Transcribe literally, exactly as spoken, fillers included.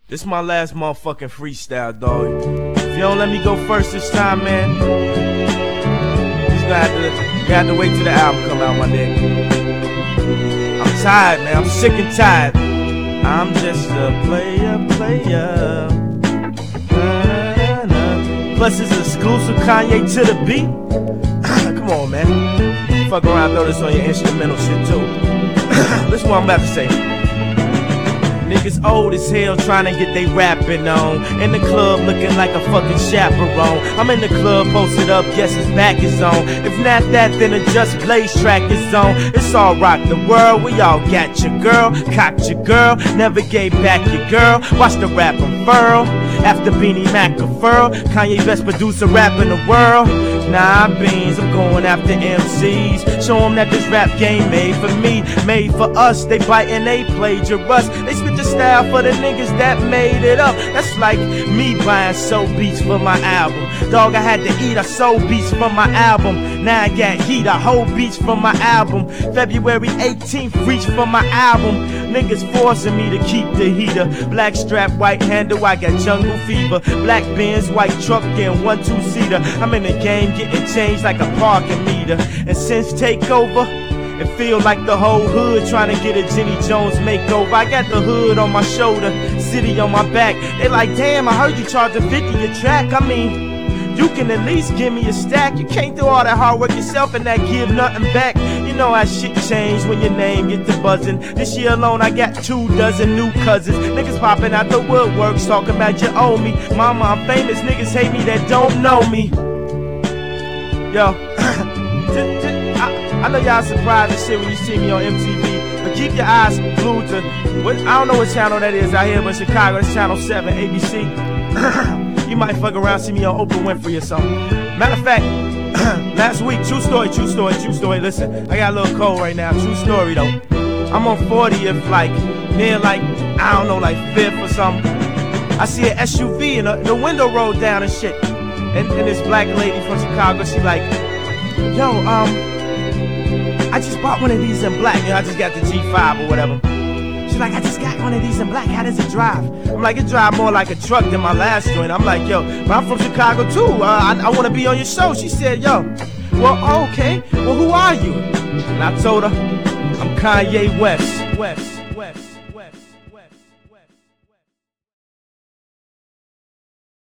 This my last motherfucking freestyle, dog. If you don't let me go first this time, man, just gonna have to, you have to wait till the album come out, my nigga. I'm tired, man. I'm sick and tired. I'm just a player, player. Nah, nah. Plus, it's exclusive Kanye to the beat. Come on, man. Fuck around, throw this on your instrumental shit too. Listen what I'm about to say. Niggas old as hell trying to get they rapping on. In the club looking like a fucking chaperone. I'm in the club posted up, guess his back is on. If not that, then a Just Blaze track is on. It's all rock the world, we all got your girl. Cocked your girl, never gave back your girl. Watch the rap unfurl. After Beanie Mac a furl, Kanye best producer rap in the world. Nah, beans, I'm going after M Cs. Show them that this rap game made for me, made for us. They bite and they plagiarize. They spit the style for the niggas that made it up. That's like me buying soul beats for my album. Dog, I had to eat, I sold beats from my album. Now I got heat, I hold beats from my album. February eighteenth, reach for my album. Niggas forcing me to keep the heater. Black strap, white handle, I got jungle fever. Black Benz, white truck, and one two-seater. I'm in the game getting changed like a parking meter. And since takeover, it feel like the whole hood trying to get a Jenny Jones makeover. I got the hood on my shoulder, city on my back. They like, damn, I heard you charging fifty a track. I mean, you can at least give me a stack. You can't do all that hard work yourself and that give nothing back. You know how shit changed when your name get to buzzing. This year alone I got two dozen new cousins. Niggas popping out the woodworks talking about you owe me. Mama, I'm famous, niggas hate me that don't know me. Yo, just, just, I, I know y'all surprised and shit when you see me on M T V, but keep your eyes glued to, what, I don't know what channel that is out here, but Chicago, it's channel seven, A B C. You might fuck around, see me on Oprah Winfrey or something. Matter of fact, last week, true story, true story, true story. Listen, I got a little cold right now, true story though. I'm on fortieth, like, near like, I don't know, like fifth or something. I see an S U V and the, the window rolled down and shit. And, and this black lady from Chicago, she like, yo, um, I just bought one of these in black. You know, I just got the G five or whatever. She's like, I just got one of these in black. How does it drive? I'm like, it drive more like a truck than my last joint. I'm like, yo, but I'm from Chicago too. Uh, I, I want to be on your show. She said, yo, well, okay. Well, who are you? And I told her, I'm Kanye West. West. West.